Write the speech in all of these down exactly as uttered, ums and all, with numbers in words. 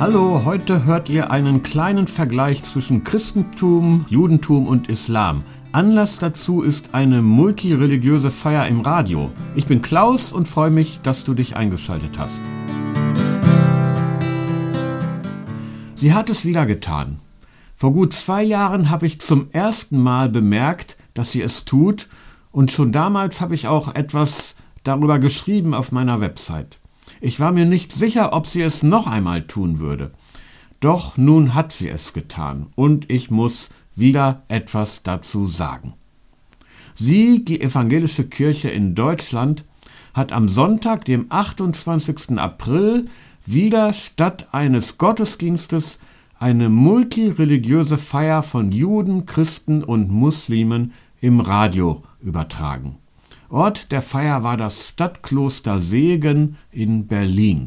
Hallo, heute hört ihr einen kleinen Vergleich zwischen Christentum, Judentum und Islam. Anlass dazu ist eine multireligiöse Feier im Radio. Ich bin Klaus und freue mich, dass du dich eingeschaltet hast. Sie hat es wieder getan. Vor gut zwei Jahren habe ich zum ersten Mal bemerkt, dass sie es tut, und schon damals habe ich auch etwas darüber geschrieben auf meiner Website. Ich war mir nicht sicher, ob sie es noch einmal tun würde. Doch nun hat sie es getan und ich muss wieder etwas dazu sagen. Sie, die Evangelische Kirche in Deutschland, hat am Sonntag, dem achtundzwanzigsten April, wieder statt eines Gottesdienstes eine multireligiöse Feier von Juden, Christen und Muslimen im Radio übertragen. Ort der Feier war das Stadtkloster Segen in Berlin.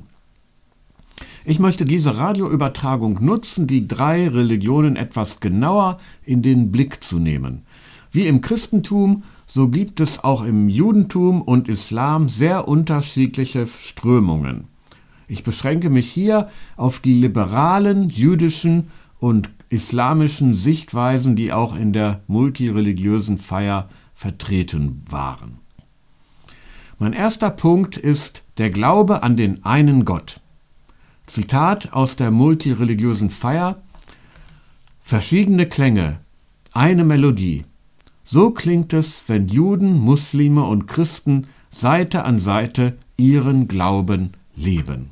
Ich möchte diese Radioübertragung nutzen, die drei Religionen etwas genauer in den Blick zu nehmen. Wie im Christentum, so gibt es auch im Judentum und Islam sehr unterschiedliche Strömungen. Ich beschränke mich hier auf die liberalen, jüdischen und islamischen Sichtweisen, die auch in der multireligiösen Feier vertreten waren. Mein erster Punkt ist der Glaube an den einen Gott. Zitat aus der multireligiösen Feier: Verschiedene Klänge, eine Melodie. So klingt es, wenn Juden, Muslime und Christen Seite an Seite ihren Glauben leben.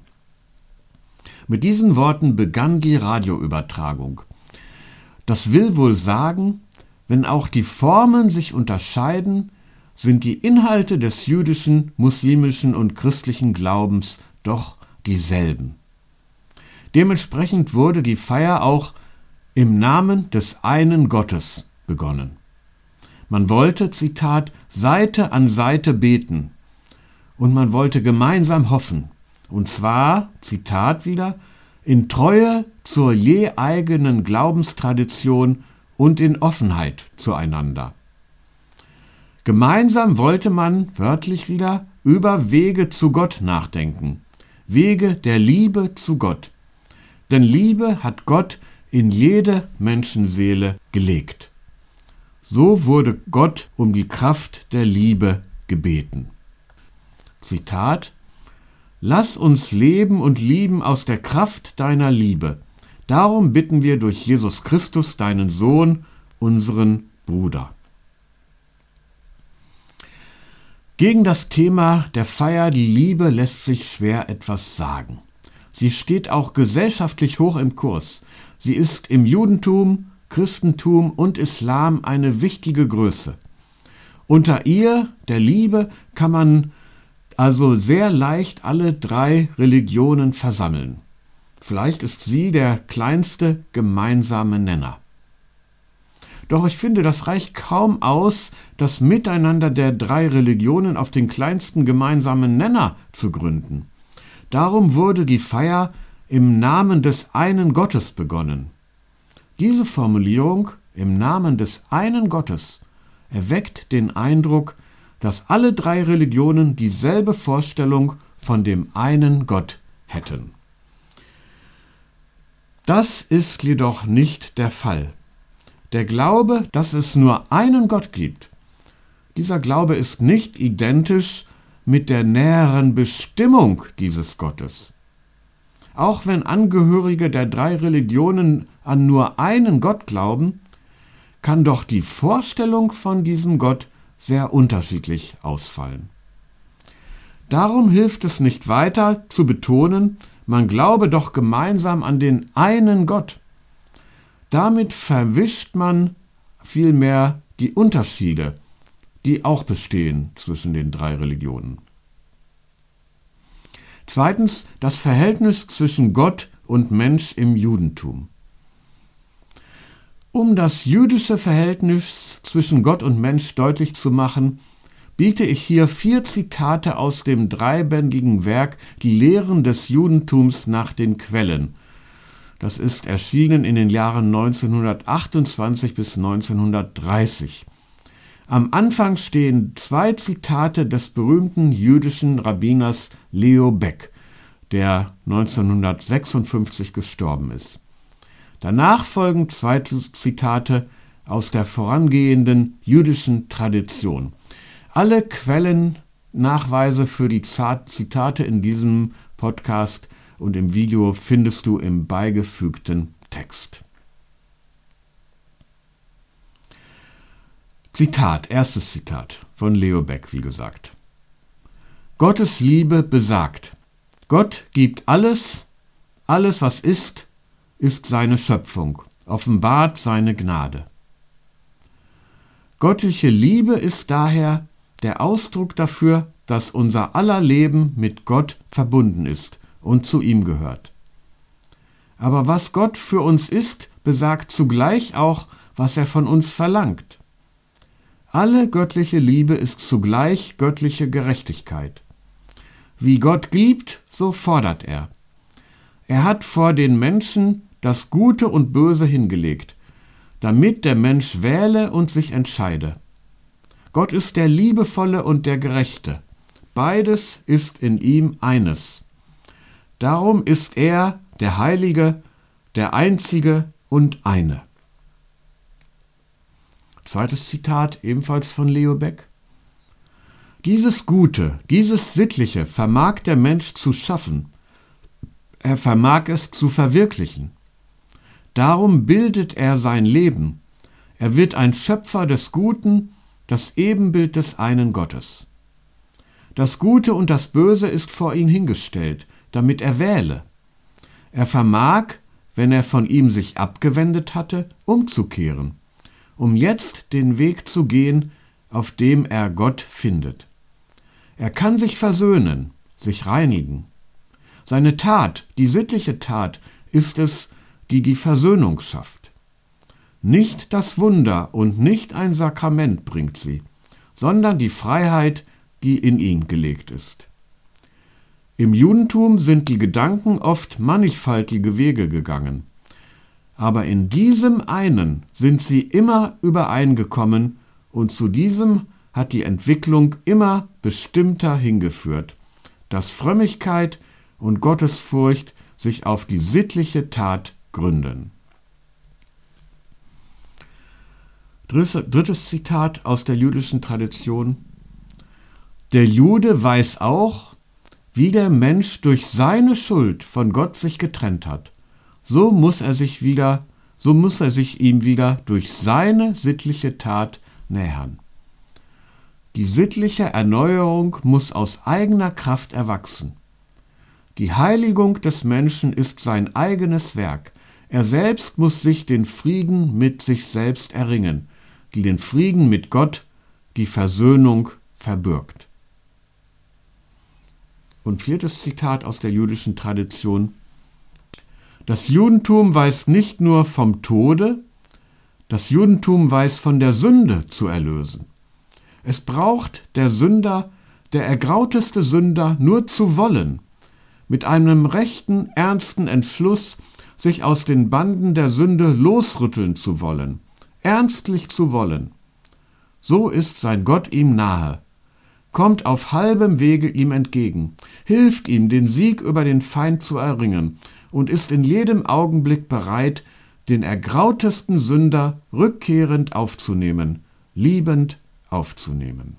Mit diesen Worten begann die Radioübertragung. Das will wohl sagen, wenn auch die Formen sich unterscheiden, sind die Inhalte des jüdischen, muslimischen und christlichen Glaubens doch dieselben. Dementsprechend wurde die Feier auch im Namen des einen Gottes begonnen. Man wollte, Zitat, Seite an Seite beten und man wollte gemeinsam hoffen, und zwar, Zitat wieder, in Treue zur je eigenen Glaubenstradition und in Offenheit zueinander. Gemeinsam wollte man, wörtlich wieder, über Wege zu Gott nachdenken. Wege der Liebe zu Gott. Denn Liebe hat Gott in jede Menschenseele gelegt. So wurde Gott um die Kraft der Liebe gebeten. Zitat: Lass uns leben und lieben aus der Kraft deiner Liebe. Darum bitten wir durch Jesus Christus, deinen Sohn, unseren Bruder. Gegen das Thema der Feier, die Liebe, lässt sich schwer etwas sagen. Sie steht auch gesellschaftlich hoch im Kurs. Sie ist im Judentum, Christentum und Islam eine wichtige Größe. Unter ihr, der Liebe, kann man also sehr leicht alle drei Religionen versammeln. Vielleicht ist sie der kleinste gemeinsame Nenner. Doch ich finde, das reicht kaum aus, das Miteinander der drei Religionen auf den kleinsten gemeinsamen Nenner zu gründen. Darum wurde die Feier im Namen des einen Gottes begonnen. Diese Formulierung, im Namen des einen Gottes, erweckt den Eindruck, dass alle drei Religionen dieselbe Vorstellung von dem einen Gott hätten. Das ist jedoch nicht der Fall. Der Glaube, dass es nur einen Gott gibt, dieser Glaube ist nicht identisch mit der näheren Bestimmung dieses Gottes. Auch wenn Angehörige der drei Religionen an nur einen Gott glauben, kann doch die Vorstellung von diesem Gott sehr unterschiedlich ausfallen. Darum hilft es nicht weiter zu betonen, man glaube doch gemeinsam an den einen Gott. Damit verwischt man vielmehr die Unterschiede, die auch bestehen zwischen den drei Religionen. Zweitens, das Verhältnis zwischen Gott und Mensch im Judentum. Um das jüdische Verhältnis zwischen Gott und Mensch deutlich zu machen, biete ich hier vier Zitate aus dem dreibändigen Werk Die Lehren des Judentums nach den Quellen. Das ist erschienen in den Jahren neunzehnhundertachtundzwanzig bis neunzehnhundertdreißig. Am Anfang stehen zwei Zitate des berühmten jüdischen Rabbiners Leo Baeck, der neunzehnhundertsechsundfünfzig gestorben ist. Danach folgen zwei Zitate aus der vorangehenden jüdischen Tradition. Alle Quellennachweise für die Zitate in diesem Podcast und im Video findest du im beigefügten Text. Zitat, erstes Zitat von Leo Baeck, wie gesagt. Gottes Liebe besagt, Gott gibt alles, alles was ist, ist seine Schöpfung, offenbart seine Gnade. Göttliche Liebe ist daher der Ausdruck dafür, dass unser aller Leben mit Gott verbunden ist und zu ihm gehört. Aber was Gott für uns ist, besagt zugleich auch, was er von uns verlangt. Alle göttliche Liebe ist zugleich göttliche Gerechtigkeit. Wie Gott liebt, so fordert er. Er hat vor den Menschen das Gute und Böse hingelegt, damit der Mensch wähle und sich entscheide. Gott ist der Liebevolle und der Gerechte. Beides ist in ihm eines. Darum ist er der Heilige, der Einzige und eine. Zweites Zitat, ebenfalls von Leo Baeck. Dieses Gute, dieses Sittliche vermag der Mensch zu schaffen. Er vermag es zu verwirklichen. Darum bildet er sein Leben. Er wird ein Schöpfer des Guten, das Ebenbild des einen Gottes. Das Gute und das Böse ist vor ihn hingestellt, damit er wähle. Er vermag, wenn er von ihm sich abgewendet hatte, umzukehren, um jetzt den Weg zu gehen, auf dem er Gott findet. Er kann sich versöhnen, sich reinigen. Seine Tat, die sittliche Tat, ist es, die die Versöhnung schafft. Nicht das Wunder und nicht ein Sakrament bringt sie, sondern die Freiheit, die in ihn gelegt ist. Im Judentum sind die Gedanken oft mannigfaltige Wege gegangen, aber in diesem einen sind sie immer übereingekommen und zu diesem hat die Entwicklung immer bestimmter hingeführt, dass Frömmigkeit und Gottesfurcht sich auf die sittliche Tat gründen. Drittes Zitat aus der jüdischen Tradition. Der Jude weiß auch, wie der Mensch durch seine Schuld von Gott sich getrennt hat. So muss er sich wieder, so muss er sich ihm wieder durch seine sittliche Tat nähern. Die sittliche Erneuerung muss aus eigener Kraft erwachsen. Die Heiligung des Menschen ist sein eigenes Werk. Er selbst muss sich den Frieden mit sich selbst erringen, die den Frieden mit Gott, die Versöhnung verbirgt. Und viertes Zitat aus der jüdischen Tradition. Das Judentum weiß nicht nur vom Tode, das Judentum weiß von der Sünde zu erlösen. Es braucht der Sünder, der ergrauteste Sünder, nur zu wollen, mit einem rechten, ernsten Entschluss, sich aus den Banden der Sünde losrütteln zu wollen, ernstlich zu wollen. So ist sein Gott ihm nahe, kommt auf halbem Wege ihm entgegen, hilft ihm, den Sieg über den Feind zu erringen und ist in jedem Augenblick bereit, den ergrautesten Sünder rückkehrend aufzunehmen, liebend aufzunehmen.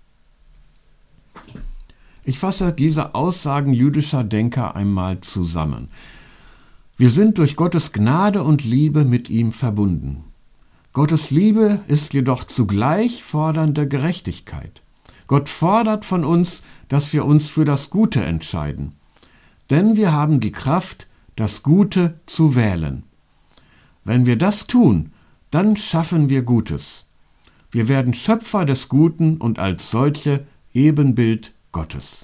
Ich fasse diese Aussagen jüdischer Denker einmal zusammen. Wir sind durch Gottes Gnade und Liebe mit ihm verbunden. Gottes Liebe ist jedoch zugleich fordernde Gerechtigkeit. Gott fordert von uns, dass wir uns für das Gute entscheiden. Denn wir haben die Kraft, das Gute zu wählen. Wenn wir das tun, dann schaffen wir Gutes. Wir werden Schöpfer des Guten und als solche Ebenbild Gottes.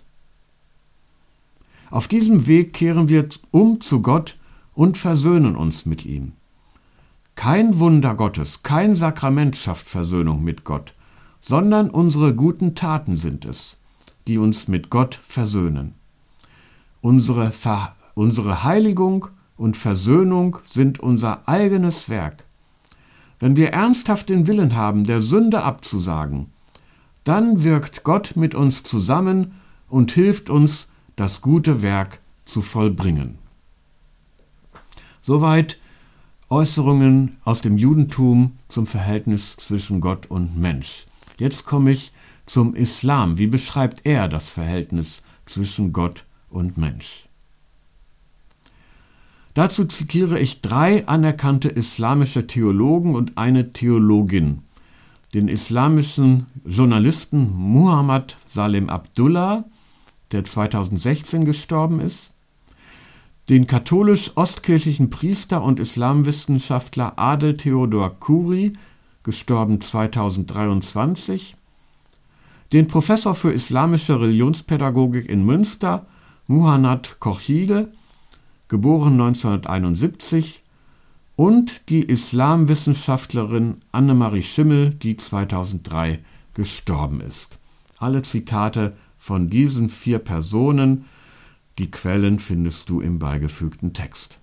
Auf diesem Weg kehren wir um zu Gott und versöhnen uns mit ihm. Kein Wunder Gottes, kein Sakrament schafft Versöhnung mit Gott, sondern unsere guten Taten sind es, die uns mit Gott versöhnen. Unsere, Ver- unsere Heiligung und Versöhnung sind unser eigenes Werk. Wenn wir ernsthaft den Willen haben, der Sünde abzusagen, dann wirkt Gott mit uns zusammen und hilft uns, das gute Werk zu vollbringen. Soweit Äußerungen aus dem Judentum zum Verhältnis zwischen Gott und Mensch. Jetzt komme ich zum Islam. Wie beschreibt er das Verhältnis zwischen Gott und Mensch? Dazu zitiere ich drei anerkannte islamische Theologen und eine Theologin. Den islamischen Journalisten Muhammad Salem Abdullah, der zweitausendsechzehn gestorben ist, den katholisch-ostkirchlichen Priester und Islamwissenschaftler Adel Theodor Khoury, gestorben zweitausenddreiundzwanzig, den Professor für islamische Religionspädagogik in Münster, Muhannad Kochide, geboren neunzehnhunderteinundsiebzig, und die Islamwissenschaftlerin Annemarie Schimmel, die zweitausenddrei gestorben ist. Alle Zitate von diesen vier Personen, die Quellen findest du im beigefügten Text.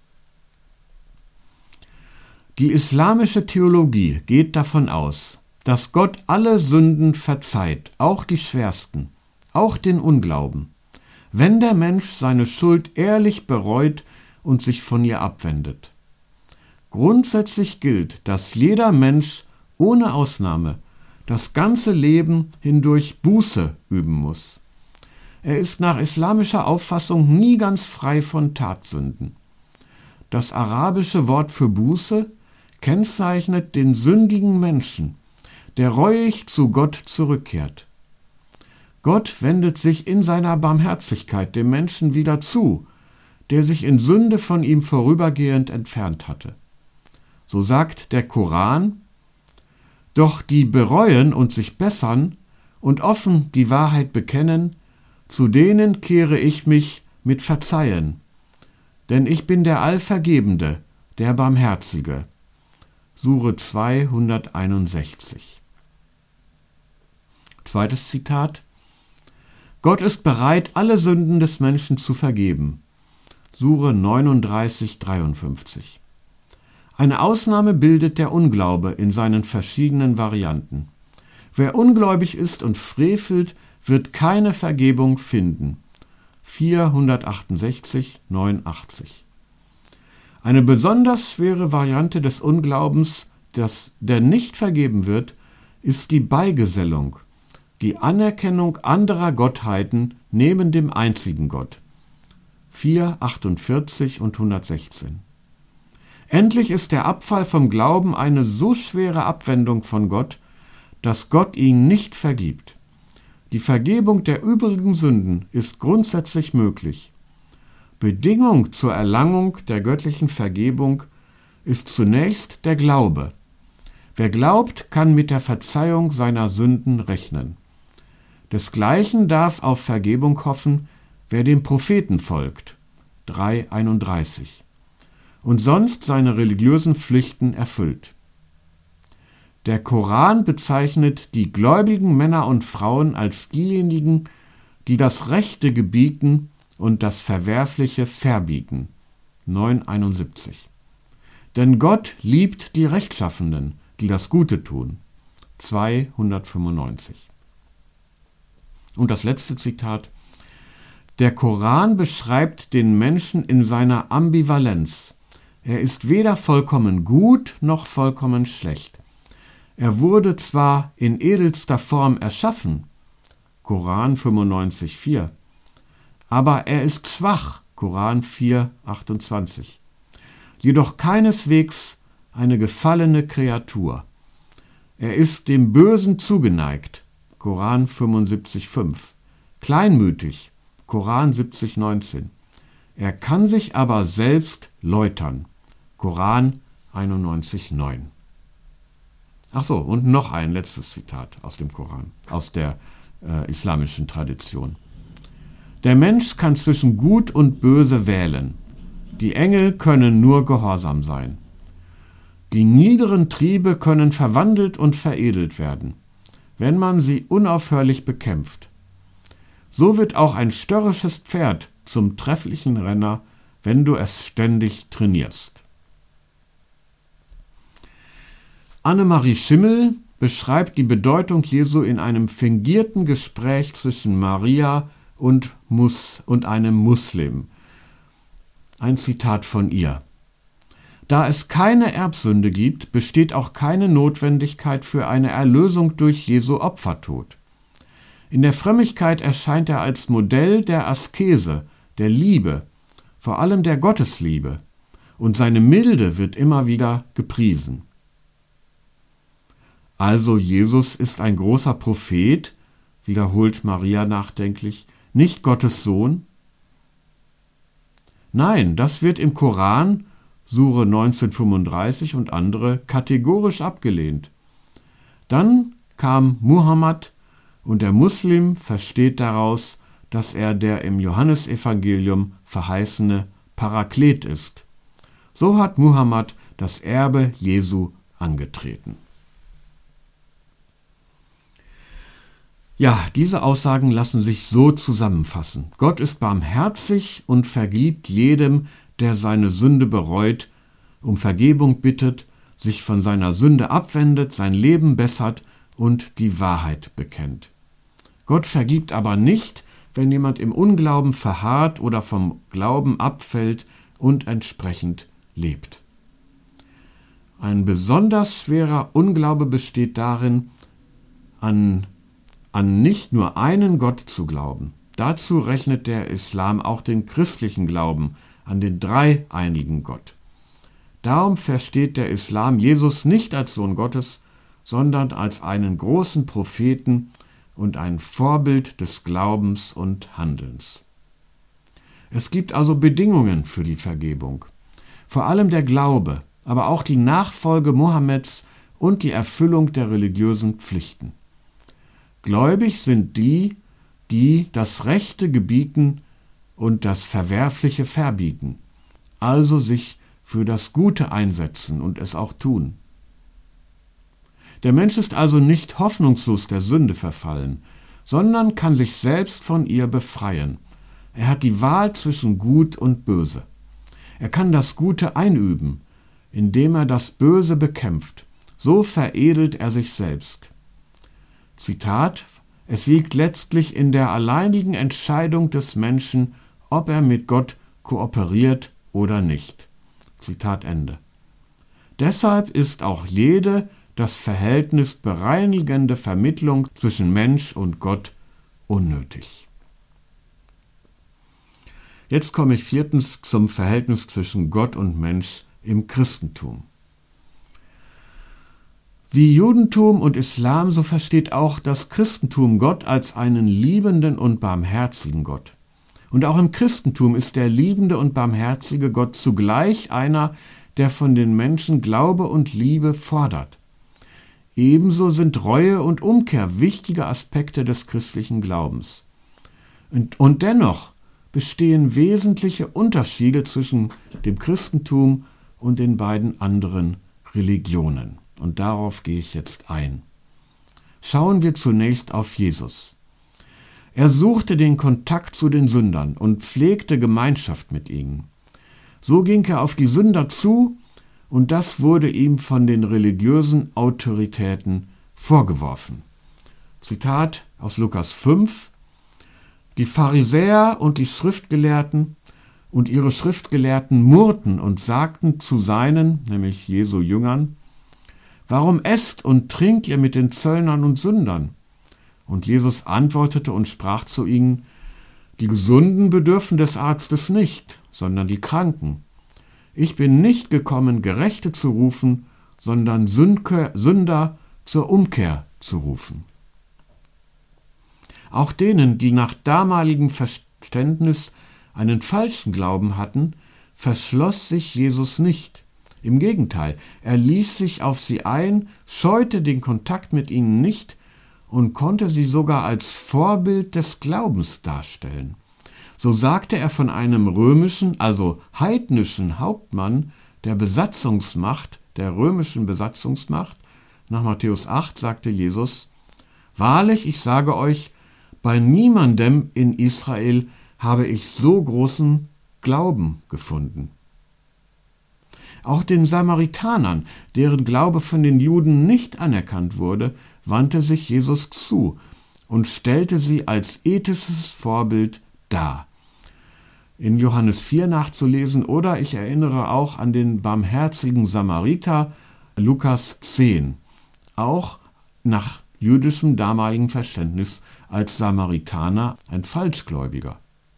Die islamische Theologie geht davon aus, dass Gott alle Sünden verzeiht, auch die schwersten, auch den Unglauben, wenn der Mensch seine Schuld ehrlich bereut und sich von ihr abwendet. Grundsätzlich gilt, dass jeder Mensch ohne Ausnahme das ganze Leben hindurch Buße üben muss. Er ist nach islamischer Auffassung nie ganz frei von Tatsünden. Das arabische Wort für Buße kennzeichnet den sündigen Menschen, der reuig zu Gott zurückkehrt. Gott wendet sich in seiner Barmherzigkeit dem Menschen wieder zu, der sich in Sünde von ihm vorübergehend entfernt hatte. So sagt der Koran: Doch die bereuen und sich bessern und offen die Wahrheit bekennen, zu denen kehre ich mich mit Verzeihen, denn ich bin der Allvergebende, der Barmherzige. Sure zweihunderteinundsechzig. Zweites Zitat: Gott ist bereit, alle Sünden des Menschen zu vergeben. Sure neununddreißig, dreiundfünfzig. Eine Ausnahme bildet der Unglaube in seinen verschiedenen Varianten. Wer ungläubig ist und frevelt, wird keine Vergebung finden. vierhundertachtundsechzig, neunundachtzig. Eine besonders schwere Variante des Unglaubens, das der nicht vergeben wird, ist die Beigesellung, die Anerkennung anderer Gottheiten neben dem einzigen Gott. vierhundertachtundvierzig und hundertsechzehn. Endlich ist der Abfall vom Glauben eine so schwere Abwendung von Gott, dass Gott ihn nicht vergibt. Die Vergebung der übrigen Sünden ist grundsätzlich möglich. Bedingung zur Erlangung der göttlichen Vergebung ist zunächst der Glaube. Wer glaubt, kann mit der Verzeihung seiner Sünden rechnen. Desgleichen darf auf Vergebung hoffen, wer dem Propheten folgt, drei einunddreißig, und sonst seine religiösen Pflichten erfüllt. Der Koran bezeichnet die gläubigen Männer und Frauen als diejenigen, die das Rechte gebieten und das Verwerfliche verbieten, neun einundsiebzig. Denn Gott liebt die Rechtschaffenen, die das Gute tun, zweihundertfünfundneunzig. Und das letzte Zitat: Der Koran beschreibt den Menschen in seiner Ambivalenz. Er ist weder vollkommen gut noch vollkommen schlecht. Er wurde zwar in edelster Form erschaffen, Koran fünfundneunzig, vier, aber er ist schwach, Koran vier, achtundzwanzig. Jedoch keineswegs eine gefallene Kreatur. Er ist dem Bösen zugeneigt, Koran fünfundsiebzig, fünf, kleinmütig, Koran siebzig, neunzehn. Er kann sich aber selbst läutern, Koran einundneunzig, neun. Ach so, und noch ein letztes Zitat aus dem Koran, aus der äh, islamischen Tradition. Der Mensch kann zwischen Gut und Böse wählen. Die Engel können nur gehorsam sein. Die niederen Triebe können verwandelt und veredelt werden, wenn man sie unaufhörlich bekämpft. So wird auch ein störrisches Pferd zum trefflichen Renner, wenn du es ständig trainierst. Annemarie Schimmel beschreibt die Bedeutung Jesu in einem fingierten Gespräch zwischen Maria und, Mus- und einem Muslim. ein Zitat von ihr. Da es keine Erbsünde gibt, besteht auch keine Notwendigkeit für eine Erlösung durch Jesu Opfertod. In der Frömmigkeit erscheint er als Modell der Askese, der Liebe, vor allem der Gottesliebe, und seine Milde wird immer wieder gepriesen. Also Jesus ist ein großer Prophet, wiederholt Maria nachdenklich, nicht Gottes Sohn? Nein, das wird im Koran, Sure neunzehnhundertfünfunddreißig und andere, kategorisch abgelehnt. Dann kam Muhammad und der Muslim versteht daraus, dass er der im Johannesevangelium verheißene Paraklet ist. So hat Muhammad das Erbe Jesu angetreten. Ja, diese Aussagen lassen sich so zusammenfassen. Gott ist barmherzig und vergibt jedem, der seine Sünde bereut, um Vergebung bittet, sich von seiner Sünde abwendet, sein Leben bessert und die Wahrheit bekennt. Gott vergibt aber nicht, wenn jemand im Unglauben verharrt oder vom Glauben abfällt und entsprechend lebt. Ein besonders schwerer Unglaube besteht darin, an an nicht nur einen Gott zu glauben. Dazu rechnet der Islam auch den christlichen Glauben an den dreieinigen Gott. Darum versteht der Islam Jesus nicht als Sohn Gottes, sondern als einen großen Propheten und ein Vorbild des Glaubens und Handelns. Es gibt also Bedingungen für die Vergebung. Vor allem der Glaube, aber auch die Nachfolge Mohammeds und die Erfüllung der religiösen Pflichten. Gläubig sind die, die das Rechte gebieten und das Verwerfliche verbieten, also sich für das Gute einsetzen und es auch tun. Der Mensch ist also nicht hoffnungslos der Sünde verfallen, sondern kann sich selbst von ihr befreien. Er hat die Wahl zwischen Gut und Böse. Er kann das Gute einüben, indem er das Böse bekämpft. So veredelt er sich selbst. Zitat: Es liegt letztlich in der alleinigen Entscheidung des Menschen, ob er mit Gott kooperiert oder nicht. Zitat Ende. Deshalb ist auch jede das Verhältnis bereinigende Vermittlung zwischen Mensch und Gott unnötig. Jetzt komme ich viertens zum Verhältnis zwischen Gott und Mensch im Christentum. Wie Judentum und Islam, so versteht auch das Christentum Gott als einen liebenden und barmherzigen Gott. Und auch im Christentum ist der liebende und barmherzige Gott zugleich einer, der von den Menschen Glaube und Liebe fordert. Ebenso sind Reue und Umkehr wichtige Aspekte des christlichen Glaubens. Und, und dennoch bestehen wesentliche Unterschiede zwischen dem Christentum und den beiden anderen Religionen. Und darauf gehe ich jetzt ein. Schauen wir zunächst auf Jesus. Er suchte den Kontakt zu den Sündern und pflegte Gemeinschaft mit ihnen. So ging er auf die Sünder zu, und das wurde ihm von den religiösen Autoritäten vorgeworfen. Zitat aus Lukas fünf: Die Pharisäer und die Schriftgelehrten und ihre Schriftgelehrten murrten und sagten zu seinen, nämlich Jesu Jüngern: Warum esst und trinkt ihr mit den Zöllnern und Sündern? Und Jesus antwortete und sprach zu ihnen: Die Gesunden bedürfen des Arztes nicht, sondern die Kranken. Ich bin nicht gekommen, Gerechte zu rufen, sondern Sünder zur Umkehr zu rufen. Auch denen, die nach damaligem Verständnis einen falschen Glauben hatten, verschloss sich Jesus nicht. Im Gegenteil, er ließ sich auf sie ein, scheute den Kontakt mit ihnen nicht und konnte sie sogar als Vorbild des Glaubens darstellen. So sagte er von einem römischen, also heidnischen Hauptmann der Besatzungsmacht, der römischen Besatzungsmacht, nach Matthäus acht sagte Jesus: Wahrlich, ich sage euch, bei niemandem in Israel habe ich so großen Glauben gefunden. Auch den Samaritanern, deren Glaube von den Juden nicht anerkannt wurde, wandte sich Jesus zu und stellte sie als ethisches Vorbild dar. in Johannes vier nachzulesen, oder ich erinnere auch an den barmherzigen Samariter, Lukas zehn, auch nach jüdischem damaligen Verständnis als Samaritaner ein Falschgläubiger.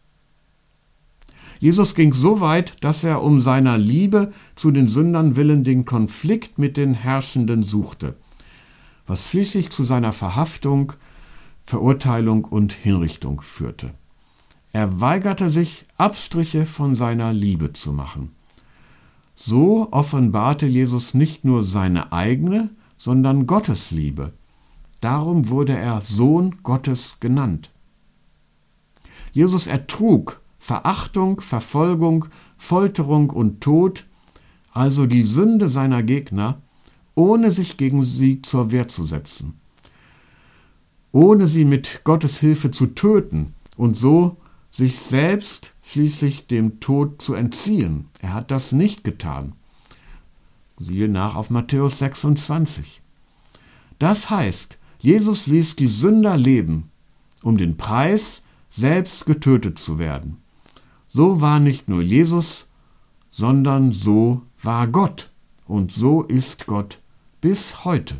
Jesus ging so weit, dass er um seiner Liebe zu den Sündern willen den Konflikt mit den Herrschenden suchte, was schließlich zu seiner Verhaftung, Verurteilung und Hinrichtung führte. Er weigerte sich, Abstriche von seiner Liebe zu machen. So offenbarte Jesus nicht nur seine eigene, sondern Gottes Liebe. Darum wurde er Sohn Gottes genannt. Jesus ertrug Verachtung, Verfolgung, Folterung und Tod, also die Sünde seiner Gegner, ohne sich gegen sie zur Wehr zu setzen, ohne sie mit Gottes Hilfe zu töten und so sich selbst schließlich dem Tod zu entziehen. Er hat das nicht getan. Siehe nach auf Matthäus sechsundzwanzig. Das heißt, Jesus ließ die Sünder leben, um den Preis, selbst getötet zu werden. So war nicht nur Jesus, sondern so war Gott. Und so ist Gott bis heute.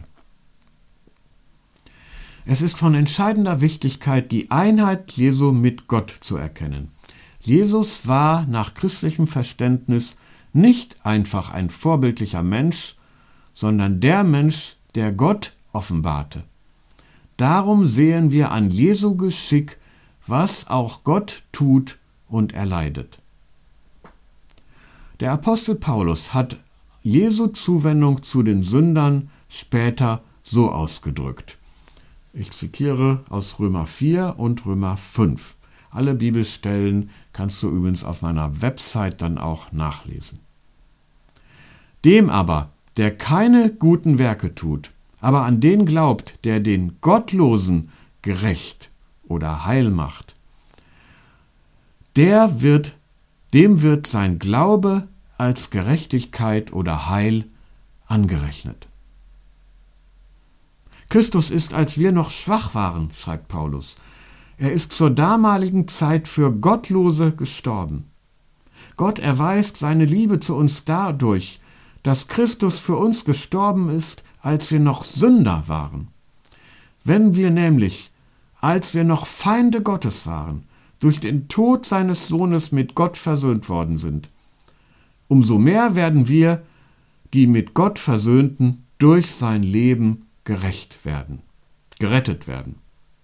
Es ist von entscheidender Wichtigkeit, die Einheit Jesu mit Gott zu erkennen. Jesus war nach christlichem Verständnis nicht einfach ein vorbildlicher Mensch, sondern der Mensch, der Gott offenbarte. Darum sehen wir an Jesu Geschick, was auch Gott tut und erleidet. Der Apostel Paulus hat Jesu Zuwendung zu den Sündern später so ausgedrückt. Ich zitiere aus Römer vier und Römer fünf. Alle Bibelstellen kannst du übrigens auf meiner Website dann auch nachlesen. Dem aber, der keine guten Werke tut, aber an den glaubt, der den Gottlosen gerecht oder heil macht, der wird, dem wird sein Glaube als Gerechtigkeit oder Heil angerechnet. Christus ist, als wir noch schwach waren, schreibt Paulus. Er ist zur damaligen Zeit für Gottlose gestorben. Gott erweist seine Liebe zu uns dadurch, dass Christus für uns gestorben ist, als wir noch Sünder waren. Wenn wir nämlich, als wir noch Feinde Gottes waren, durch den Tod seines Sohnes mit Gott versöhnt worden sind, umso mehr werden wir, die mit Gott Versöhnten, durch sein Leben gerecht werden, gerettet werden.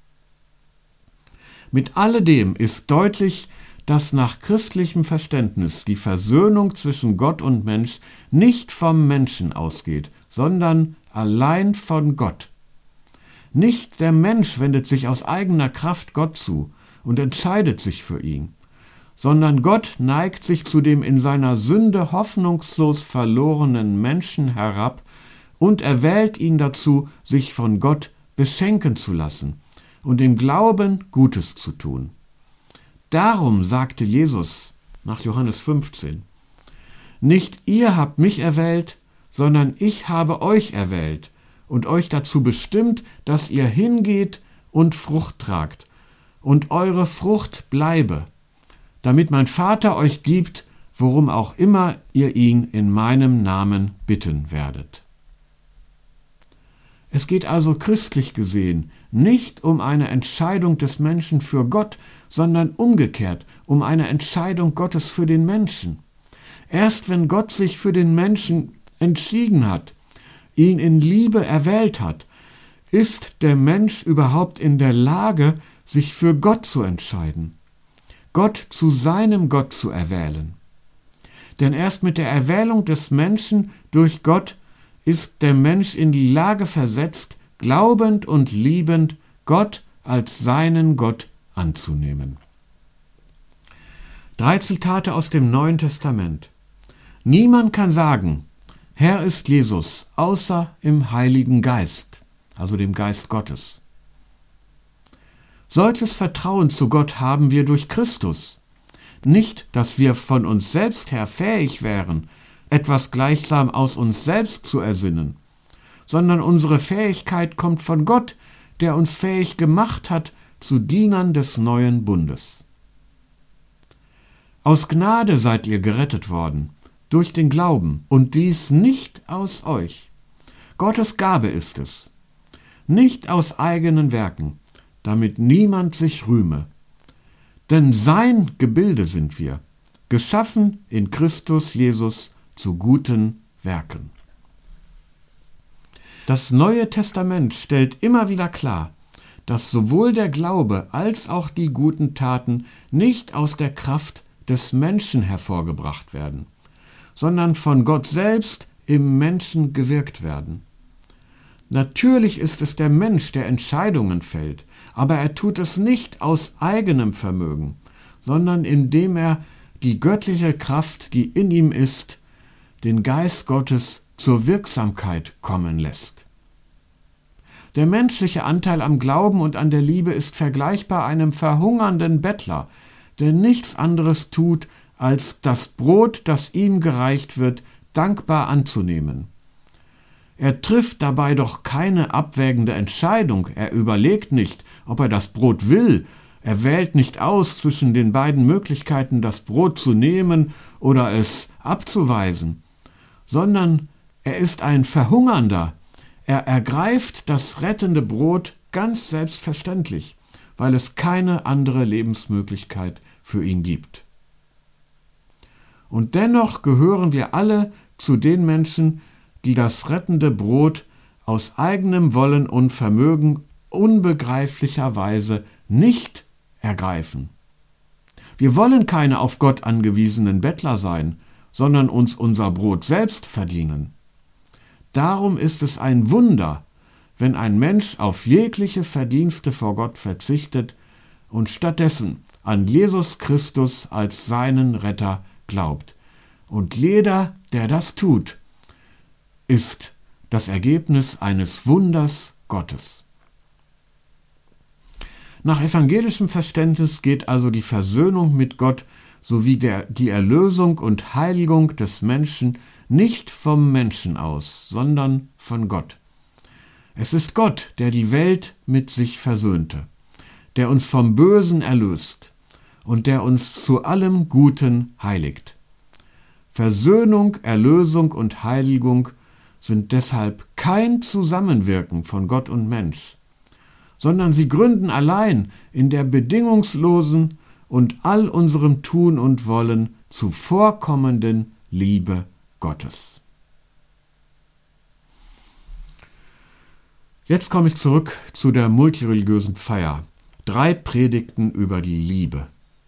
Mit alledem ist deutlich, dass nach christlichem Verständnis die Versöhnung zwischen Gott und Mensch nicht vom Menschen ausgeht, sondern allein von Gott. Nicht der Mensch wendet sich aus eigener Kraft Gott zu und entscheidet sich für ihn, sondern Gott neigt sich zu dem in seiner Sünde hoffnungslos verlorenen Menschen herab und erwählt ihn dazu, sich von Gott beschenken zu lassen und im Glauben Gutes zu tun. Darum sagte Jesus nach Johannes fünfzehn, nicht ihr habt mich erwählt, sondern ich habe euch erwählt und euch dazu bestimmt, dass ihr hingeht und Frucht tragt und eure Frucht bleibe, damit mein Vater euch gibt, worum auch immer ihr ihn in meinem Namen bitten werdet. Es geht also christlich gesehen nicht um eine Entscheidung des Menschen für Gott, sondern umgekehrt um eine Entscheidung Gottes für den Menschen. Erst wenn Gott sich für den Menschen entschieden hat, ihn in Liebe erwählt hat, ist der Mensch überhaupt in der Lage, sich für Gott zu entscheiden, Gott zu seinem Gott zu erwählen. Denn erst mit der Erwählung des Menschen durch Gott ist der Mensch in die Lage versetzt, glaubend und liebend Gott als seinen Gott anzunehmen. Drei Zitate aus dem Neuen Testament. Niemand kann sagen, Herr ist Jesus, außer im Heiligen Geist, also dem Geist Gottes. Solches Vertrauen zu Gott haben wir durch Christus. Nicht, dass wir von uns selbst her fähig wären, etwas gleichsam aus uns selbst zu ersinnen, sondern unsere Fähigkeit kommt von Gott, der uns fähig gemacht hat zu Dienern des neuen Bundes. Aus Gnade seid ihr gerettet worden, durch den Glauben, und dies nicht aus euch. Gottes Gabe ist es, nicht aus eigenen Werken, damit niemand sich rühme. Denn sein Gebilde sind wir, geschaffen in Christus Jesus zu guten Werken. Das Neue Testament stellt immer wieder klar, dass sowohl der Glaube als auch die guten Taten nicht aus der Kraft des Menschen hervorgebracht werden, sondern von Gott selbst im Menschen gewirkt werden. Natürlich ist es der Mensch, der Entscheidungen fällt, aber er tut es nicht aus eigenem Vermögen, sondern indem er die göttliche Kraft, die in ihm ist, den Geist Gottes zur Wirksamkeit kommen lässt. Der menschliche Anteil am Glauben und an der Liebe ist vergleichbar einem verhungernden Bettler, der nichts anderes tut, als das Brot, das ihm gereicht wird, dankbar anzunehmen. Er trifft dabei doch keine abwägende Entscheidung, er überlegt nicht, ob er das Brot will, er wählt nicht aus zwischen den beiden Möglichkeiten, das Brot zu nehmen oder es abzuweisen, sondern er ist ein Verhungernder. Er ergreift das rettende Brot ganz selbstverständlich, weil es keine andere Lebensmöglichkeit für ihn gibt. Und dennoch gehören wir alle zu den Menschen, die das rettende Brot aus eigenem Wollen und Vermögen unbegreiflicherweise nicht ergreifen. Wir wollen keine auf Gott angewiesenen Bettler sein, sondern uns unser Brot selbst verdienen. Darum ist es ein Wunder, wenn ein Mensch auf jegliche Verdienste vor Gott verzichtet und stattdessen an Jesus Christus als seinen Retter glaubt. Und jeder, der das tut, ist das Ergebnis eines Wunders Gottes. Nach evangelischem Verständnis geht also die Versöhnung mit Gott sowie der, die Erlösung und Heiligung des Menschen nicht vom Menschen aus, sondern von Gott. Es ist Gott, der die Welt mit sich versöhnte, der uns vom Bösen erlöst und der uns zu allem Guten heiligt. Versöhnung, Erlösung und Heiligung sind deshalb kein Zusammenwirken von Gott und Mensch, sondern sie gründen allein in der bedingungslosen und all unserem Tun und Wollen zuvorkommenden Liebe Gottes. Jetzt komme ich zurück zu der multireligiösen Feier. Drei Predigten über die Liebe.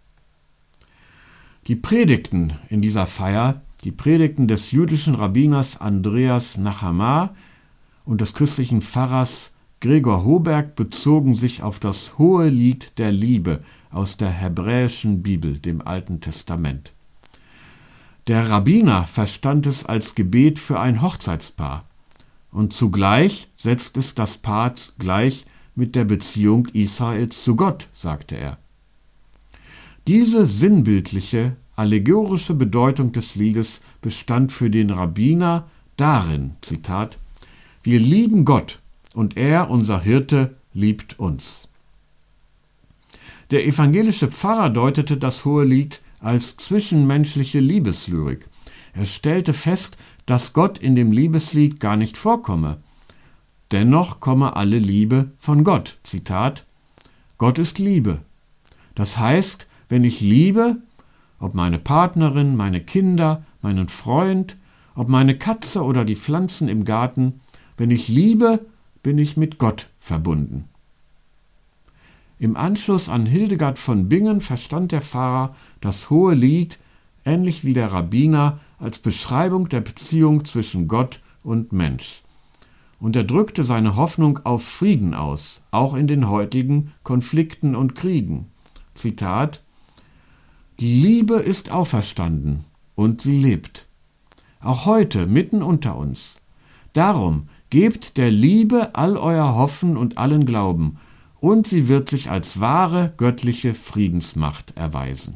Die Predigten in dieser Feier, die Predigten des jüdischen Rabbiners Andreas Nachamar und des christlichen Pfarrers Gregor Hoberg, bezogen sich auf das hohe Lied der Liebe aus der hebräischen Bibel, dem Alten Testament. Der Rabbiner verstand es als Gebet für ein Hochzeitspaar und zugleich setzt es das Paar gleich mit der Beziehung Israels zu Gott, sagte er. Diese sinnbildliche, allegorische Bedeutung des Liedes bestand für den Rabbiner darin, Zitat, wir lieben Gott und er, unser Hirte, liebt uns. Der evangelische Pfarrer deutete das hohe Lied als zwischenmenschliche Liebeslyrik. Er stellte fest, dass Gott in dem Liebeslied gar nicht vorkomme. Dennoch komme alle Liebe von Gott. Zitat, Gott ist Liebe. Das heißt, wenn ich liebe, ob meine Partnerin, meine Kinder, meinen Freund, ob meine Katze oder die Pflanzen im Garten, wenn ich liebe, bin ich mit Gott verbunden. Im Anschluss an Hildegard von Bingen verstand der Pfarrer das hohe Lied, ähnlich wie der Rabbiner, als Beschreibung der Beziehung zwischen Gott und Mensch. Und er drückte seine Hoffnung auf Frieden aus, auch in den heutigen Konflikten und Kriegen. Zitat, die Liebe ist auferstanden und sie lebt. Auch heute mitten unter uns. Darum gebt der Liebe all euer Hoffen und allen Glauben, und sie wird sich als wahre göttliche Friedensmacht erweisen.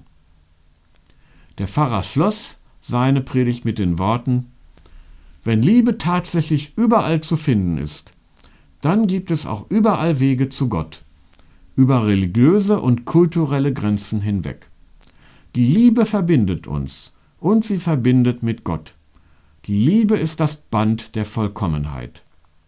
Der Pfarrer schloss seine Predigt mit den Worten, wenn Liebe tatsächlich überall zu finden ist, dann gibt es auch überall Wege zu Gott, über religiöse und kulturelle Grenzen hinweg. Die Liebe verbindet uns und sie verbindet mit Gott. Die Liebe ist das Band der Vollkommenheit.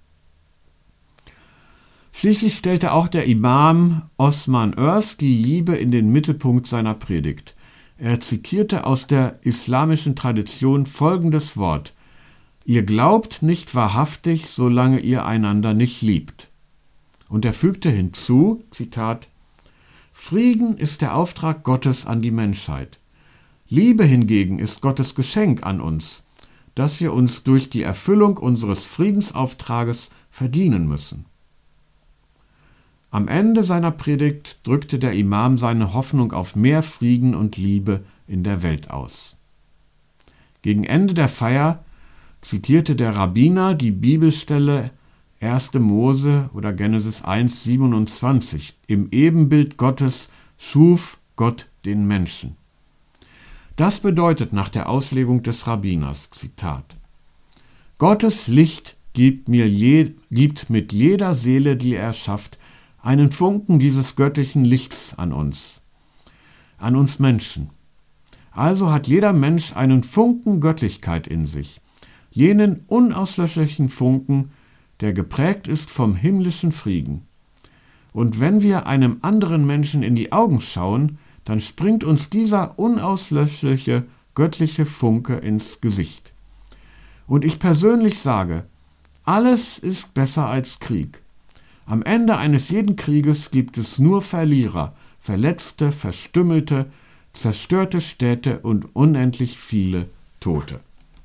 Schließlich stellte auch der Imam Osman Örs die Liebe in den Mittelpunkt seiner Predigt. Er zitierte aus der islamischen Tradition folgendes Wort: Ihr glaubt nicht wahrhaftig, solange ihr einander nicht liebt. Und er fügte hinzu, Zitat, Frieden ist der Auftrag Gottes an die Menschheit. Liebe hingegen ist Gottes Geschenk an uns, das wir uns durch die Erfüllung unseres Friedensauftrages verdienen müssen. Am Ende seiner Predigt drückte der Imam seine Hoffnung auf mehr Frieden und Liebe in der Welt aus. Gegen Ende der Feier zitierte der Rabbiner die Bibelstelle erste Mose oder Genesis eins siebenundzwanzig. Im Ebenbild Gottes schuf Gott den Menschen. Das bedeutet nach der Auslegung des Rabbiners, Zitat, Gottes Licht gibt, mir je, gibt mit jeder Seele, die er schafft, einen Funken dieses göttlichen Lichts an uns, an uns Menschen. Also hat jeder Mensch einen Funken Göttlichkeit in sich, jenen unauslöschlichen Funken, der geprägt ist vom himmlischen Frieden. Und wenn wir einem anderen Menschen in die Augen schauen, dann springt uns dieser unauslöschliche göttliche Funke ins Gesicht. Und ich persönlich sage, alles ist besser als Krieg. Am Ende eines jeden Krieges gibt es nur Verlierer, Verletzte, Verstümmelte, zerstörte Städte und unendlich viele Tote.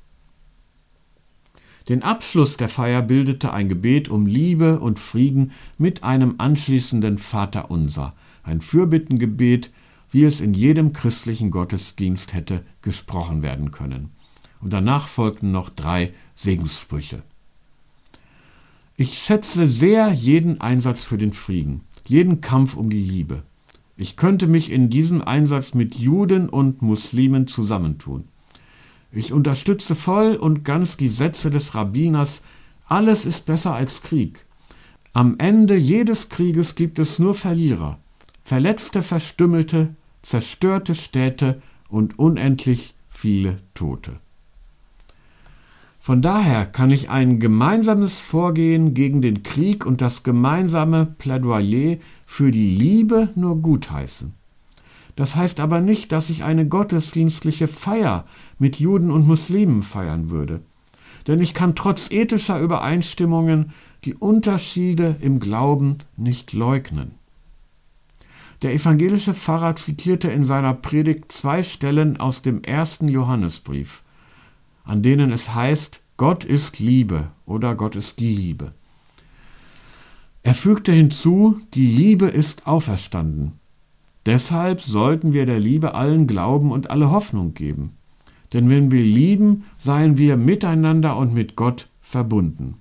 Den Abschluss der Feier bildete ein Gebet um Liebe und Frieden mit einem anschließenden Vaterunser, ein Fürbittengebet, wie es in jedem christlichen Gottesdienst hätte gesprochen werden können. Und danach folgten noch drei Segenssprüche. Ich schätze sehr jeden Einsatz für den Frieden, jeden Kampf um die Liebe. Ich könnte mich in diesem Einsatz mit Juden und Muslimen zusammentun. Ich unterstütze voll und ganz die Sätze des Rabbiners, alles ist besser als Krieg. Am Ende jedes Krieges gibt es nur Verlierer, verletzte, verstümmelte, zerstörte Städte und unendlich viele Tote. Von daher kann ich ein gemeinsames Vorgehen gegen den Krieg und das gemeinsame Plädoyer für die Liebe nur gutheißen. Das heißt aber nicht, dass ich eine gottesdienstliche Feier mit Juden und Muslimen feiern würde. Denn ich kann trotz ethischer Übereinstimmungen die Unterschiede im Glauben nicht leugnen. Der evangelische Pfarrer zitierte in seiner Predigt zwei Stellen aus dem ersten Johannesbrief, an denen es heißt, Gott ist Liebe oder Gott ist die Liebe. Er fügte hinzu, die Liebe ist auferstanden. Deshalb sollten wir der Liebe allen Glauben und alle Hoffnung geben. Denn wenn wir lieben, seien wir miteinander und mit Gott verbunden.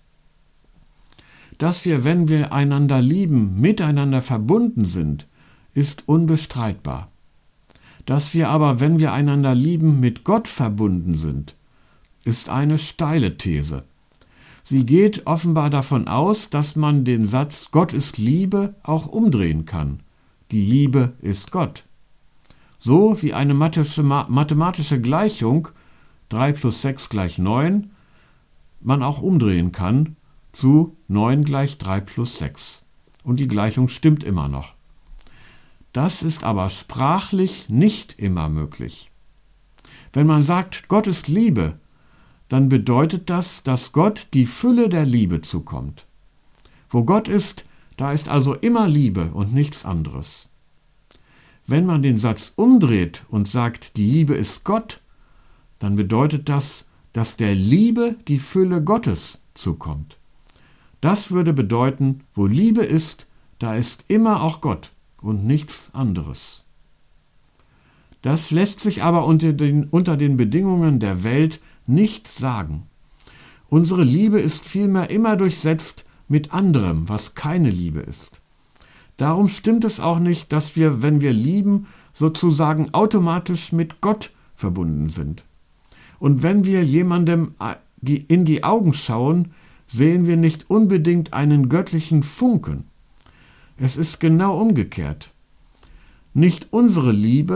Dass wir, wenn wir einander lieben, miteinander verbunden sind, ist unbestreitbar. Dass wir aber, wenn wir einander lieben, mit Gott verbunden sind, ist eine steile These. Sie geht offenbar davon aus, dass man den Satz Gott ist Liebe auch umdrehen kann. Die Liebe ist Gott. So wie eine mathematische Gleichung drei plus sechs gleich neun man auch umdrehen kann zu neun gleich drei plus sechs. Und die Gleichung stimmt immer noch. Das ist aber sprachlich nicht immer möglich. Wenn man sagt, Gott ist Liebe, dann bedeutet das, dass Gott die Fülle der Liebe zukommt. Wo Gott ist, da ist also immer Liebe und nichts anderes. Wenn man den Satz umdreht und sagt, die Liebe ist Gott, dann bedeutet das, dass der Liebe die Fülle Gottes zukommt. Das würde bedeuten, wo Liebe ist, da ist immer auch Gott und nichts anderes. Das lässt sich aber unter den, unter den Bedingungen der Welt nicht sagen. Unsere Liebe ist vielmehr immer durchsetzt mit anderem, was keine Liebe ist. Darum stimmt es auch nicht, dass wir, wenn wir lieben, sozusagen automatisch mit Gott verbunden sind. Und wenn wir jemandem in die Augen schauen, sehen wir nicht unbedingt einen göttlichen Funken. Es ist genau umgekehrt. Nicht unsere Liebe,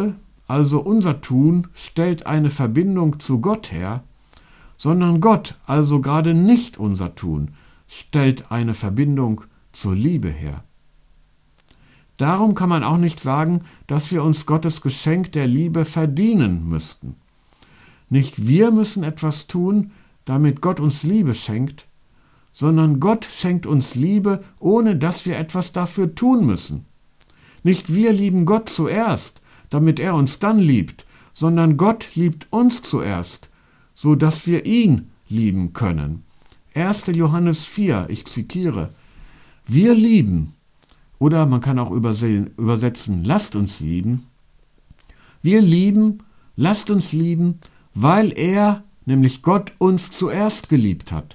also unser Tun, stellt eine Verbindung zu Gott her, sondern Gott, also gerade nicht unser Tun, stellt eine Verbindung zur Liebe her. Darum kann man auch nicht sagen, dass wir uns Gottes Geschenk der Liebe verdienen müssten. Nicht wir müssen etwas tun, damit Gott uns Liebe schenkt, sondern Gott schenkt uns Liebe, ohne dass wir etwas dafür tun müssen. Nicht wir lieben Gott zuerst, damit er uns dann liebt, sondern Gott liebt uns zuerst, so dass wir ihn lieben können. erster Johannes vier, ich zitiere, wir lieben, oder man kann auch übersetzen, lasst uns lieben. Wir lieben, lasst uns lieben, weil er, nämlich Gott, uns zuerst geliebt hat.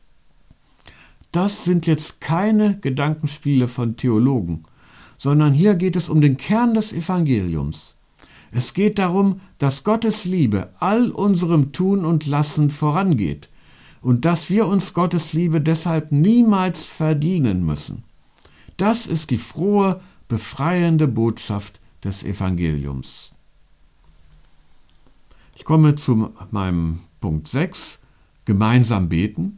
Das sind jetzt keine Gedankenspiele von Theologen, sondern hier geht es um den Kern des Evangeliums. Es geht darum, dass Gottes Liebe all unserem Tun und Lassen vorangeht und dass wir uns Gottes Liebe deshalb niemals verdienen müssen. Das ist die frohe, befreiende Botschaft des Evangeliums. Ich komme zu meinem Punkt sechs, gemeinsam beten.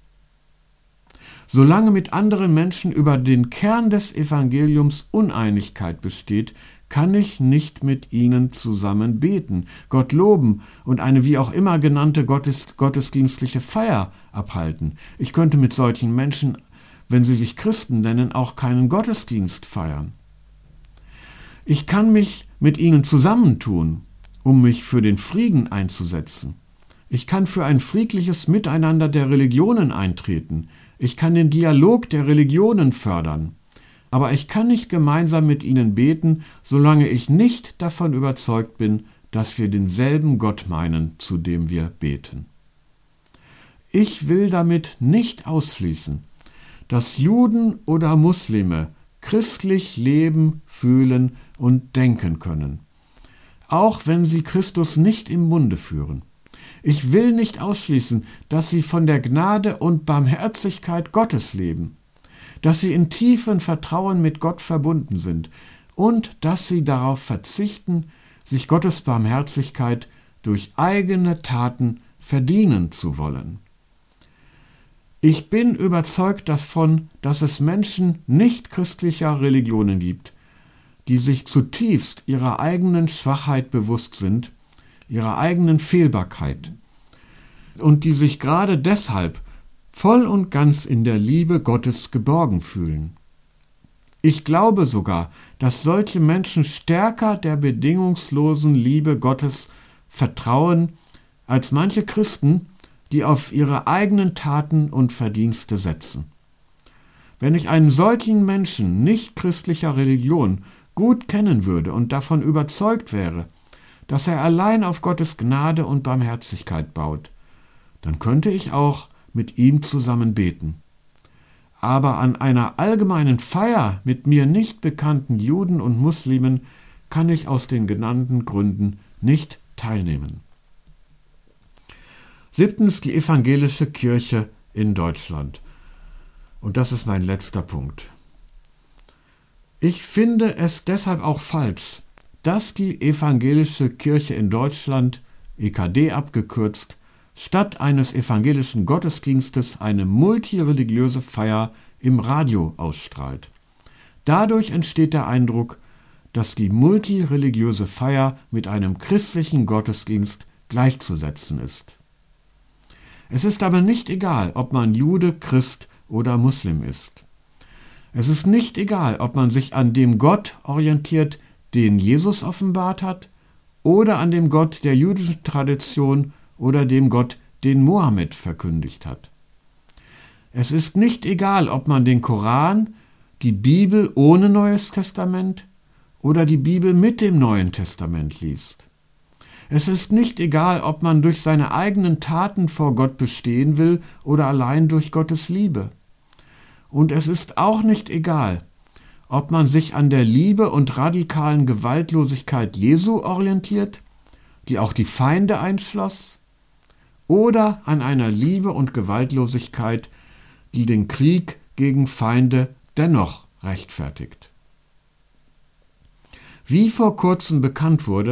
Solange mit anderen Menschen über den Kern des Evangeliums Uneinigkeit besteht, kann ich nicht mit ihnen zusammen beten, Gott loben und eine wie auch immer genannte Gottes, gottesdienstliche Feier abhalten. Ich könnte mit solchen Menschen, wenn sie sich Christen nennen, auch keinen Gottesdienst feiern. Ich kann mich mit ihnen zusammentun, um mich für den Frieden einzusetzen. Ich kann für ein friedliches Miteinander der Religionen eintreten. Ich kann den Dialog der Religionen fördern. Aber ich kann nicht gemeinsam mit ihnen beten, solange ich nicht davon überzeugt bin, dass wir denselben Gott meinen, zu dem wir beten. Ich will damit nicht ausschließen, dass Juden oder Muslime christlich leben, fühlen und denken können, auch wenn sie Christus nicht im Munde führen. Ich will nicht ausschließen, dass sie von der Gnade und Barmherzigkeit Gottes leben, dass sie in tiefem Vertrauen mit Gott verbunden sind und dass sie darauf verzichten, sich Gottes Barmherzigkeit durch eigene Taten verdienen zu wollen. Ich bin überzeugt davon, dass es Menschen nicht christlicher Religionen gibt, die sich zutiefst ihrer eigenen Schwachheit bewusst sind, ihrer eigenen Fehlbarkeit und die sich gerade deshalb voll und ganz in der Liebe Gottes geborgen fühlen. Ich glaube sogar, dass solche Menschen stärker der bedingungslosen Liebe Gottes vertrauen als manche Christen, die auf ihre eigenen Taten und Verdienste setzen. Wenn ich einen solchen Menschen nicht christlicher Religion gut kennen würde und davon überzeugt wäre, dass er allein auf Gottes Gnade und Barmherzigkeit baut, dann könnte ich auch mit ihm zusammen beten. Aber an einer allgemeinen Feier mit mir nicht bekannten Juden und Muslimen kann ich aus den genannten Gründen nicht teilnehmen. Siebtens, die evangelische Kirche in Deutschland. Und das ist mein letzter Punkt. Ich finde es deshalb auch falsch, dass die evangelische Kirche in Deutschland, E K D abgekürzt, statt eines evangelischen Gottesdienstes eine multireligiöse Feier im Radio ausstrahlt. Dadurch entsteht der Eindruck, dass die multireligiöse Feier mit einem christlichen Gottesdienst gleichzusetzen ist. Es ist aber nicht egal, ob man Jude, Christ oder Muslim ist. Es ist nicht egal, ob man sich an dem Gott orientiert, den Jesus offenbart hat, oder an dem Gott der jüdischen Tradition oder dem Gott, den Mohammed verkündigt hat. Es ist nicht egal, ob man den Koran, die Bibel ohne Neues Testament oder die Bibel mit dem Neuen Testament liest. Es ist nicht egal, ob man durch seine eigenen Taten vor Gott bestehen will oder allein durch Gottes Liebe. Und es ist auch nicht egal, ob man sich an der Liebe und radikalen Gewaltlosigkeit Jesu orientiert, die auch die Feinde einschloss, oder an einer Liebe und Gewaltlosigkeit, die den Krieg gegen Feinde dennoch rechtfertigt. Wie vor kurzem bekannt wurde,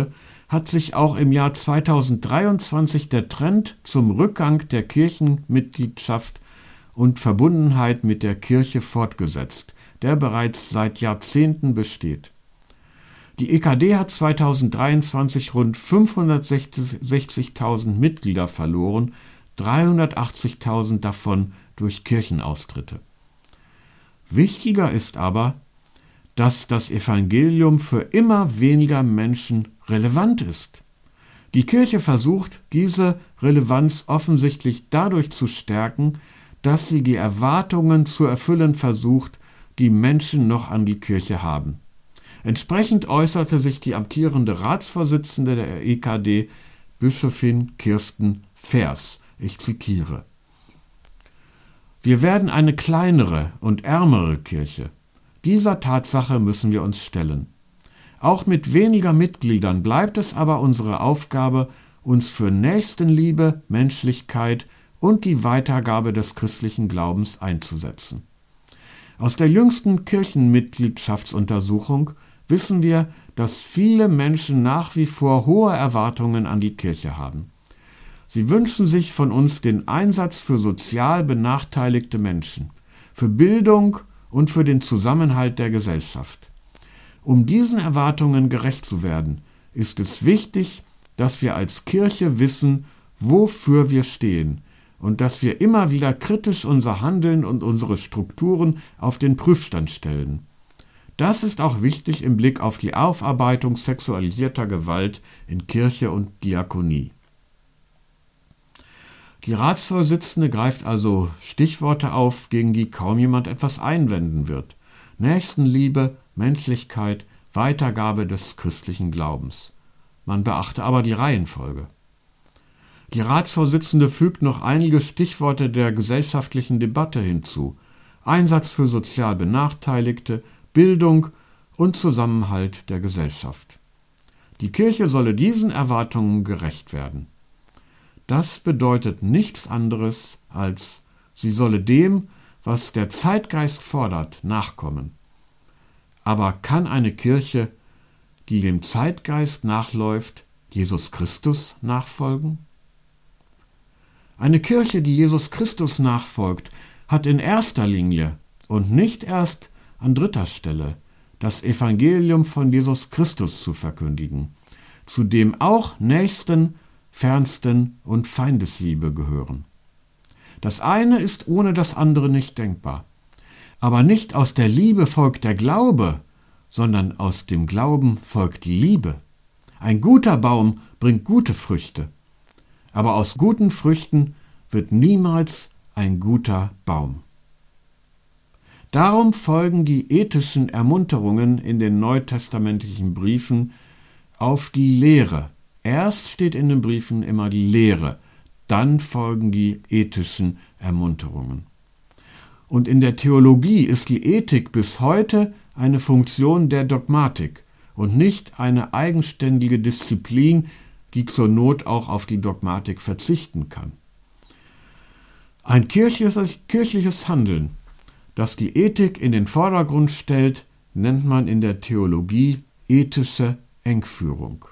hat sich auch im Jahr zweitausenddreiundzwanzig der Trend zum Rückgang der Kirchenmitgliedschaft und Verbundenheit mit der Kirche fortgesetzt, der bereits seit Jahrzehnten besteht. Die E K D hat zweitausenddreiundzwanzig rund fünfhundertsechzigtausend Mitglieder verloren, dreihundertachtzigtausend davon durch Kirchenaustritte. Wichtiger ist aber, dass das Evangelium für immer weniger Menschen relevant ist. Die Kirche versucht, diese Relevanz offensichtlich dadurch zu stärken, dass sie die Erwartungen zu erfüllen versucht, die Menschen noch an die Kirche haben. Entsprechend äußerte sich die amtierende Ratsvorsitzende der E K D, Bischöfin Kirsten Fers. Ich zitiere: Wir werden eine kleinere und ärmere Kirche. Dieser Tatsache müssen wir uns stellen. Auch mit weniger Mitgliedern bleibt es aber unsere Aufgabe, uns für Nächstenliebe, Menschlichkeit und die Weitergabe des christlichen Glaubens einzusetzen. Aus der jüngsten Kirchenmitgliedschaftsuntersuchung wissen wir, dass viele Menschen nach wie vor hohe Erwartungen an die Kirche haben. Sie wünschen sich von uns den Einsatz für sozial benachteiligte Menschen, für Bildung und für den Zusammenhalt der Gesellschaft. Um diesen Erwartungen gerecht zu werden, ist es wichtig, dass wir als Kirche wissen, wofür wir stehen und dass wir immer wieder kritisch unser Handeln und unsere Strukturen auf den Prüfstand stellen. Das ist auch wichtig im Blick auf die Aufarbeitung sexualisierter Gewalt in Kirche und Diakonie. Die Ratsvorsitzende greift also Stichworte auf, gegen die kaum jemand etwas einwenden wird. Nächstenliebe, Menschlichkeit, Weitergabe des christlichen Glaubens. Man beachte aber die Reihenfolge. Die Ratsvorsitzende fügt noch einige Stichworte der gesellschaftlichen Debatte hinzu: Einsatz für sozial Benachteiligte, Bildung und Zusammenhalt der Gesellschaft. Die Kirche solle diesen Erwartungen gerecht werden. Das bedeutet nichts anderes als, sie solle dem, was der Zeitgeist fordert, nachkommen. Aber kann eine Kirche, die dem Zeitgeist nachläuft, Jesus Christus nachfolgen? Eine Kirche, die Jesus Christus nachfolgt, hat in erster Linie und nicht erst an dritter Stelle das Evangelium von Jesus Christus zu verkündigen, zu dem auch Nächsten, Fernsten und Feindesliebe gehören. Das eine ist ohne das andere nicht denkbar. Aber nicht aus der Liebe folgt der Glaube, sondern aus dem Glauben folgt die Liebe. Ein guter Baum bringt gute Früchte, aber aus guten Früchten wird niemals ein guter Baum. Darum folgen die ethischen Ermunterungen in den neutestamentlichen Briefen auf die Lehre. Erst steht in den Briefen immer die Lehre, dann folgen die ethischen Ermunterungen. Und in der Theologie ist die Ethik bis heute eine Funktion der Dogmatik und nicht eine eigenständige Disziplin, die zur Not auch auf die Dogmatik verzichten kann. Ein kirchliches, kirchliches Handeln, das die Ethik in den Vordergrund stellt, nennt man in der Theologie ethische Engführung.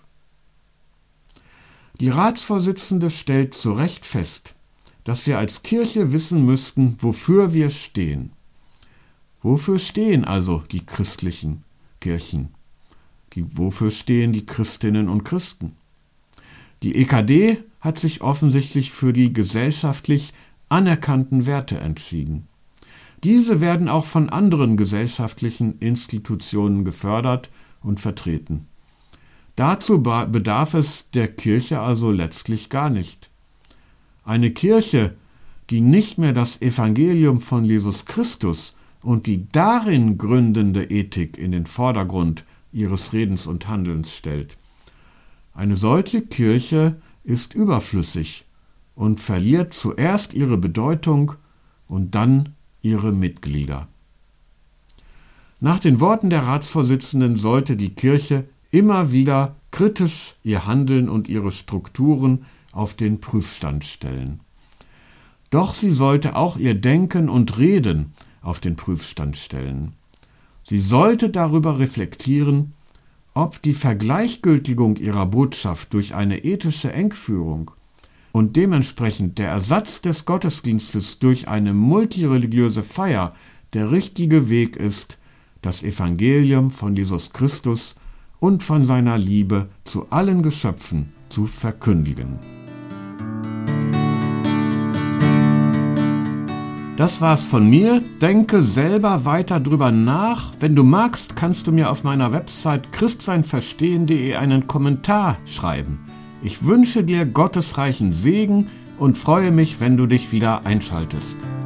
Die Ratsvorsitzende stellt zu Recht fest, dass wir als Kirche wissen müssten, wofür wir stehen. Wofür stehen also die christlichen Kirchen? Die, wofür stehen die Christinnen und Christen? Die E K D hat sich offensichtlich für die gesellschaftlich anerkannten Werte entschieden. Diese werden auch von anderen gesellschaftlichen Institutionen gefördert und vertreten. Dazu bedarf es der Kirche also letztlich gar nicht. Eine Kirche, die nicht mehr das Evangelium von Jesus Christus und die darin gründende Ethik in den Vordergrund ihres Redens und Handelns stellt. Eine solche Kirche ist überflüssig und verliert zuerst ihre Bedeutung und dann ihre Mitglieder. Nach den Worten der Ratsvorsitzenden sollte die Kirche immer wieder kritisch ihr Handeln und ihre Strukturen auf den Prüfstand stellen. Doch sie sollte auch ihr Denken und Reden auf den Prüfstand stellen. Sie sollte darüber reflektieren, ob die Vergleichgültigung ihrer Botschaft durch eine ethische Engführung und dementsprechend der Ersatz des Gottesdienstes durch eine multireligiöse Feier der richtige Weg ist, das Evangelium von Jesus Christus und von seiner Liebe zu allen Geschöpfen zu verkündigen. Das war's von mir. Denke selber weiter drüber nach. Wenn du magst, kannst du mir auf meiner Website christseinverstehen punkt de einen Kommentar schreiben. Ich wünsche dir gottesreichen Segen und freue mich, wenn du dich wieder einschaltest.